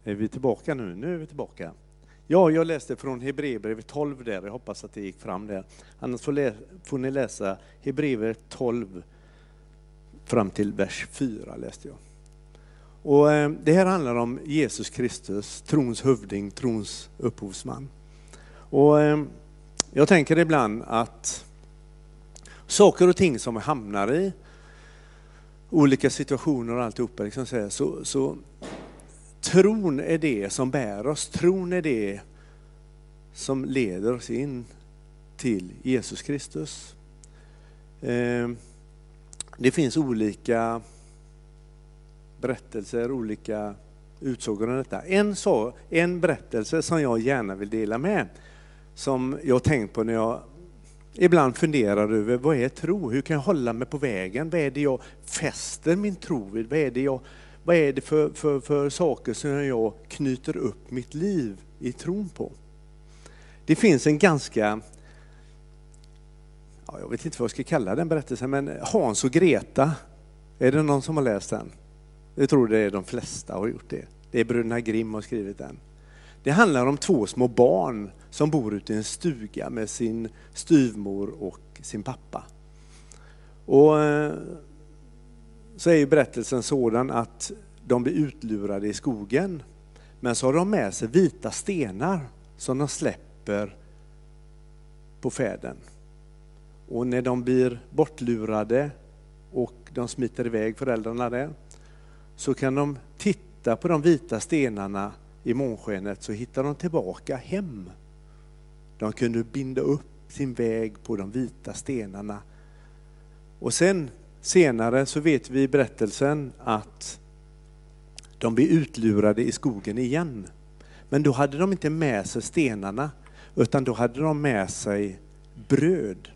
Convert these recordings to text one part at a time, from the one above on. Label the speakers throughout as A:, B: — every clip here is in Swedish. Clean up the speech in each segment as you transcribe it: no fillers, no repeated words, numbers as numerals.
A: Är vi tillbaka nu? Nu är vi tillbaka. Ja, jag läste från Hebreerbrevet 12 där. Jag hoppas att det gick fram där. Annars får ni läsa Hebreerbrevet 12 fram till vers 4 läste jag. Och det här handlar om Jesus Kristus, trons hövding, trons upphovsman. Och jag tänker ibland att saker och ting som vi hamnar i, olika situationer och alltihopa, liksom så tron är det som bär oss. Tron är det som leder oss in till Jesus Kristus. Det finns olika berättelser, olika utsagor om detta. En berättelse som jag gärna vill dela med, som jag har tänkt på när jag ibland funderar över vad är tro? Hur kan jag hålla mig på vägen? Vad är det jag fäster min tro vid? Vad är det för saker som jag knyter upp mitt liv i tron på? Det finns en ganska, jag vet inte vad jag ska kalla den berättelsen, men Hans och Greta, är det någon som har läst den? Jag tror det är de flesta har gjort det. Det är bröderna Grimm som har skrivit den. Det handlar om 2 små barn som bor ute i en stuga med sin styvmor och sin pappa. Och så är ju berättelsen sådan att de blir utlurade i skogen, men så har de med sig vita stenar som de släpper på färden. Och när de blir bortlurade och de smiter iväg, föräldrarna där, så kan de titta på de vita stenarna i månskenet, så hittar de tillbaka hem. De kunde binda upp sin väg på de vita stenarna. Och sen senare så vet vi i berättelsen att de blir utlurade i skogen igen. Men då hade de inte med sig stenarna, utan då hade de med sig bröd.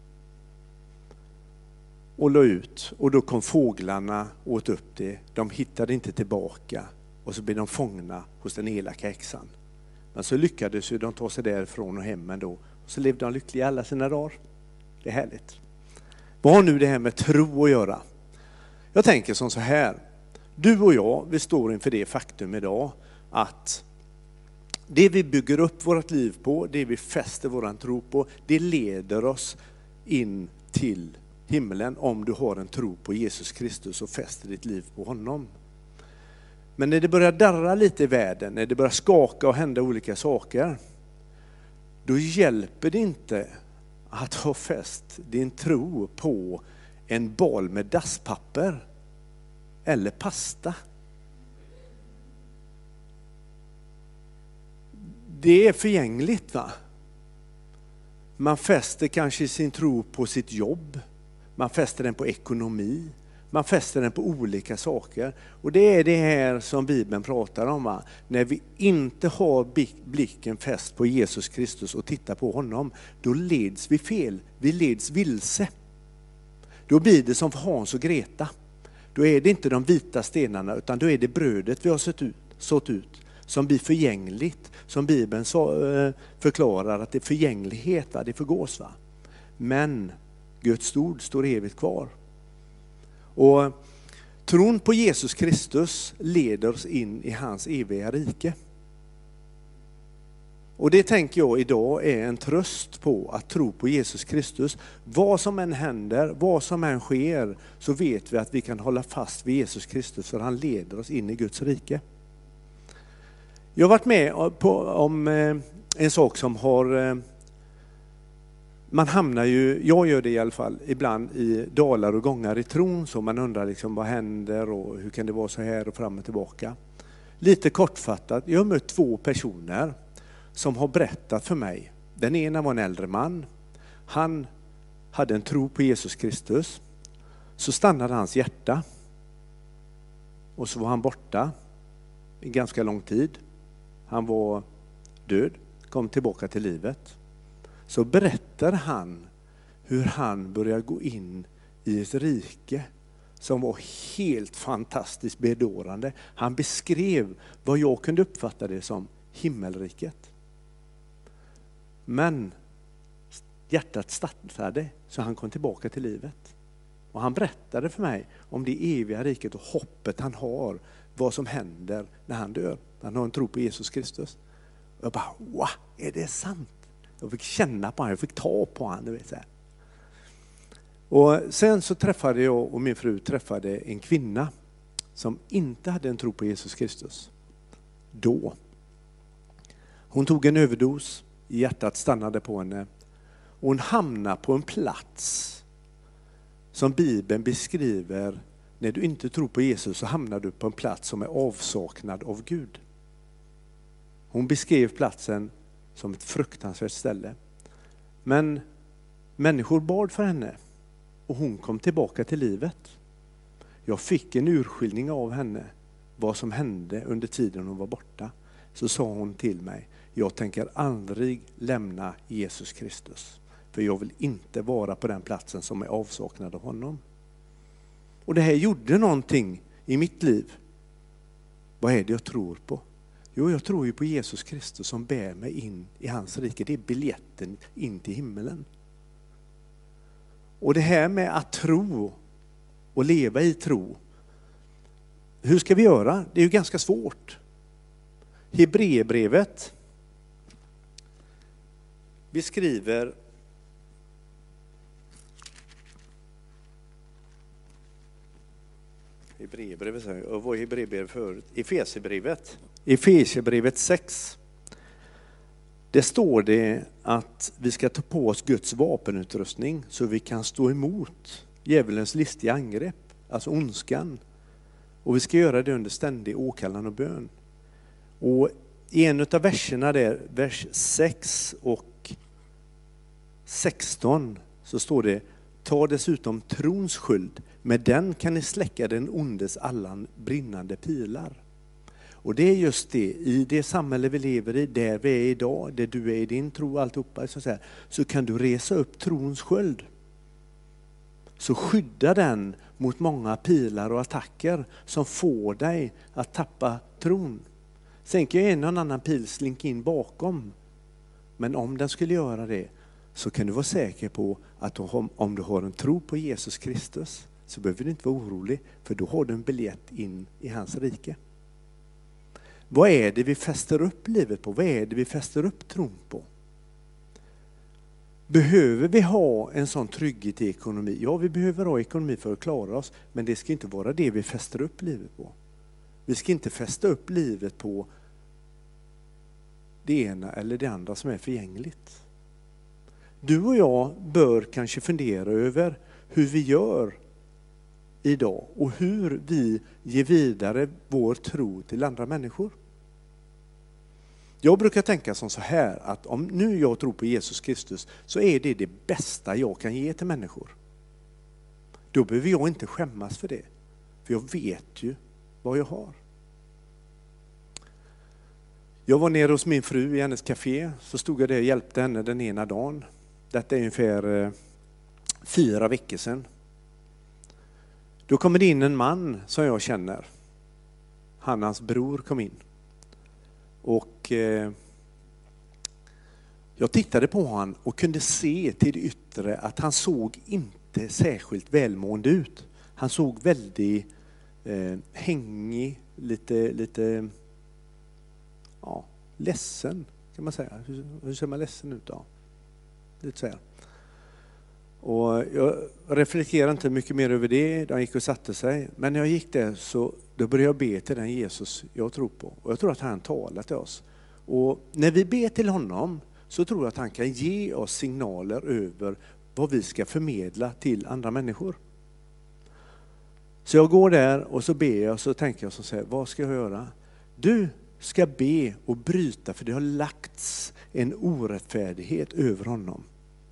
A: Och la ut, och då kom fåglarna och åt upp det. De hittade inte tillbaka, och så blev de fångna hos den elaka häxan. Men så lyckades ju de ta sig därifrån och hem ändå. Och så levde de lyckliga alla sina dagar. Det är härligt. Vad har nu det här med tro att göra? Jag tänker som så här. Du och jag, vi står inför det faktum idag att det vi bygger upp vårt liv på, det vi fäster våran tro på, det leder oss in till himlen om du har en tro på Jesus Kristus och fäster ditt liv på honom. Men när det börjar darra lite i världen, när det börjar skaka och hända olika saker, då hjälper det inte att ha fäst din tro på en bal med dasspapper eller pasta. Det är förgängligt, va? Man fäster kanske sin tro på sitt jobb. Man fäster den på ekonomi. Man fäster den på olika saker. Och det är det här som Bibeln pratar om, va? När vi inte har blicken fäst på Jesus Kristus och tittar på honom, då leds vi fel. Vi leds vilse. Då blir det som för Hans och Greta. Då är det inte de vita stenarna, utan då är det brödet vi har sått ut som blir förgängligt. Som Bibeln förklarar att det är förgänglighet, va? Det förgås, va? Men Guds ord står evigt kvar. Och tron på Jesus Kristus leder oss in i hans eviga rike. Och det tänker jag idag är en tröst på att tro på Jesus Kristus. Vad som än händer, vad som än sker, så vet vi att vi kan hålla fast vid Jesus Kristus, för han leder oss in i Guds rike. Jag har varit med om en sak som har... Man hamnar ju, jag gör det i alla fall, ibland i dalar och gångar i tron, så man undrar liksom vad händer och hur kan det vara så här och fram och tillbaka. Lite kortfattat, jag har mött 2 personer som har berättat för mig. Den ena var en äldre man. Han hade en tro på Jesus Kristus. Så stannade hans hjärta. Och så var han borta i ganska lång tid. Han var död, kom tillbaka till livet. Så berättar han hur han började gå in i ett rike som var helt fantastiskt bedårande. Han beskrev vad jag kunde uppfatta det som himmelriket. Men hjärtat stannade, så han kom tillbaka till livet. Och han berättade för mig om det eviga riket och hoppet han har vad som händer när han dör. Han har en tro på Jesus Kristus. Och jag bara, wow, är det sant? Jag fick känna på honom, jag fick ta på honom. Du vet, så här. Och sen så träffade jag och min fru träffade en kvinna som inte hade en tro på Jesus Kristus. Då. Hon tog en överdos, hjärtat stannade på henne. Och hon hamnade på en plats som Bibeln beskriver. När du inte tror på Jesus så hamnar du på en plats som är avsaknad av Gud. Hon beskrev platsen som ett fruktansvärt ställe. Men människor bad för henne och hon kom tillbaka till livet. Jag fick en urskiljning av henne vad som hände under tiden hon var borta. Så sa hon till mig, jag tänker aldrig lämna Jesus Kristus. För jag vill inte vara på den platsen som är avsaknad av honom. Och det här gjorde någonting i mitt liv. Vad är det jag tror på? Jo, jag tror ju på Jesus Kristus som bär mig in i hans rike. Det är biljetten in till himmelen. Och det här med att tro och leva i tro. Hur ska vi göra? Det är ju ganska svårt. Hebreerbrevet beskriver Hebreerbrevet, vad var Hebreerbrevet förut? Efesierbrevet 6. Det står det att vi ska ta på oss Guds vapenutrustning så vi kan stå emot djävulens listiga angrepp, alltså ondskan. Och vi ska göra det under ständig åkallan och bön. Och i en av verserna där, vers 6 och 16, så står det: ta dessutom trons sköld, med den kan ni släcka den ondes alla brinnande pilar. Och det är just det, i det samhälle vi lever i, där vi är idag, där du är i din tro, alltihopa, så kan du resa upp trons sköld. Så skydda den mot många pilar och attacker som får dig att tappa tron. Sen kan ju en och annan pil slinka in bakom. Men om den skulle göra det, så kan du vara säker på att om du har en tro på Jesus Kristus, så behöver du inte vara orolig, för då har du en biljett in i hans rike. Vad är det vi fäster upp livet på? Vad är det vi fäster upp tron på? Behöver vi ha en sån trygghet i ekonomi? Ja, vi behöver ha ekonomi för att klara oss, men det ska inte vara det vi fäster upp livet på. Vi ska inte fästa upp livet på det ena eller det andra som är förgängligt. Du och jag bör kanske fundera över hur vi gör idag och hur vi ger vidare vår tro till andra människor. Jag brukar tänka som så här, att om nu jag tror på Jesus Kristus, så är det bästa jag kan ge till människor. Då behöver jag inte skämmas för det, för jag vet ju vad jag har. Jag var nere hos min fru i hennes café, så stod jag där och hjälpte henne den ena dagen. Detta är ungefär 4 veckor sedan. Då kommer det in en man som jag känner. Hans bror kom in. Och jag tittade på honom och kunde se till det yttre att han såg inte särskilt välmående ut. Han såg väldigt hängig, lite ledsen kan man säga. Hur ser man ledsen ut då? Lite så här. Och jag reflekterar inte mycket mer över det. De gick och satte sig. Men när jag gick där så då började jag be till den Jesus jag tror på. Och jag tror att han talar till oss. Och när vi ber till honom så tror jag att han kan ge oss signaler över vad vi ska förmedla till andra människor. Så jag går där och så ber jag och så tänker jag så här, vad ska jag göra? Du ska be och bryta, för det har lagts en orättfärdighet över honom.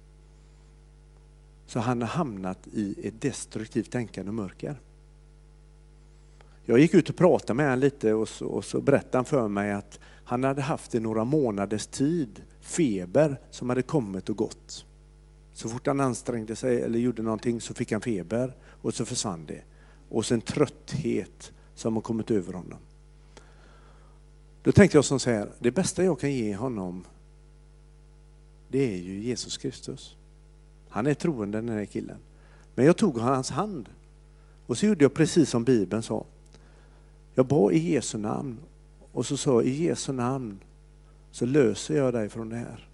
A: Så han har hamnat i ett destruktivt tänkande och mörker. Jag gick ut och pratade med honom lite och så berättade han för mig att han hade haft i några månaders tid feber som hade kommit och gått. Så fort han ansträngde sig eller gjorde någonting så fick han feber och så försvann det. Och sen trötthet som har kommit över honom. Då tänkte jag som så här, det bästa jag kan ge honom, det är ju Jesus Kristus. Han är troende, den här killen. Men jag tog hans hand och så gjorde jag precis som Bibeln sa. Jag bad i Jesu namn och så sa i Jesu namn så löser jag dig från det här.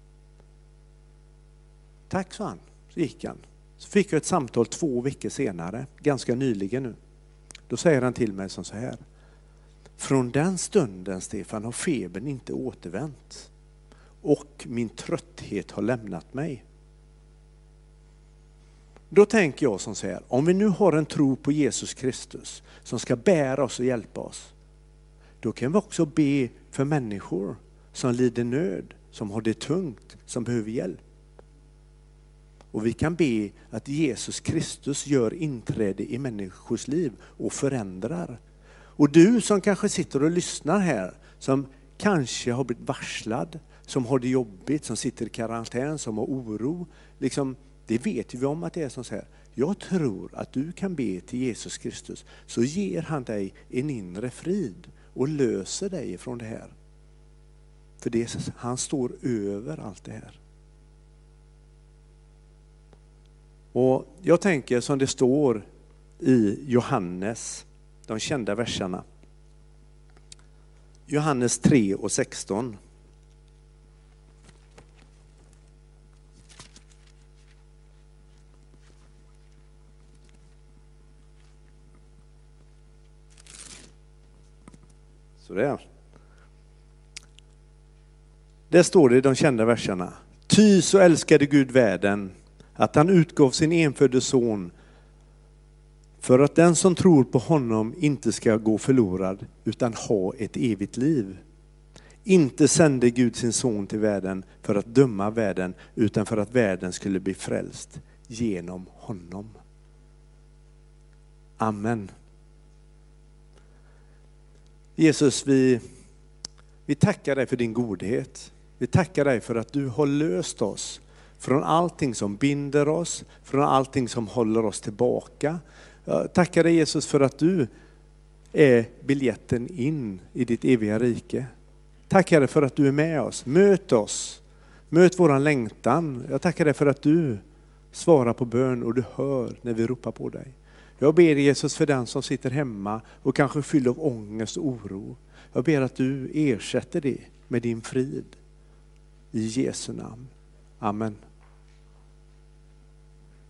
A: Tack, sa han. Så gick han. Så fick jag ett samtal 2 veckor senare, ganska nyligen nu. Då säger han till mig som så här: från den stunden, Stefan, har febern inte återvänt och min trötthet har lämnat mig. Då tänker jag som så här: om vi nu har en tro på Jesus Kristus som ska bära oss och hjälpa oss, då kan vi också be för människor som lider nöd, som har det tungt, som behöver hjälp. Och vi kan be att Jesus Kristus gör inträde i människors liv och förändrar. Och du som kanske sitter och lyssnar här, som kanske har blivit varslad, som har det jobbigt, som sitter i karantän, som har oro. Liksom, det vet vi om att det är som så här. Jag tror att du kan be till Jesus Kristus, så ger han dig en inre frid och löser dig från det här. För det, han står över allt det här. Och jag tänker som det står i Johannes, de kända verserna. Johannes 3 och 16. Så där. Där står det i de kända verserna. Ty så älskade Gud världen att han utgav sin enfödde son för att den som tror på honom inte ska gå förlorad utan ha ett evigt liv. Inte sände Gud sin son till världen för att döma världen utan för att världen skulle bli frälst genom honom. Amen. Jesus, vi tackar dig för din godhet. Vi tackar dig för att du har löst oss från allting som binder oss, från allting som håller oss tillbaka. Jag tackar dig Jesus för att du är biljetten in i ditt eviga rike. Tackar dig för att du är med oss. Möt oss. Möt våran längtan. Jag tackar dig för att du svarar på bön och du hör när vi ropar på dig. Jag ber Jesus för den som sitter hemma och kanske fylld av ångest och oro. Jag ber att du ersätter det med din frid. I Jesu namn. Amen.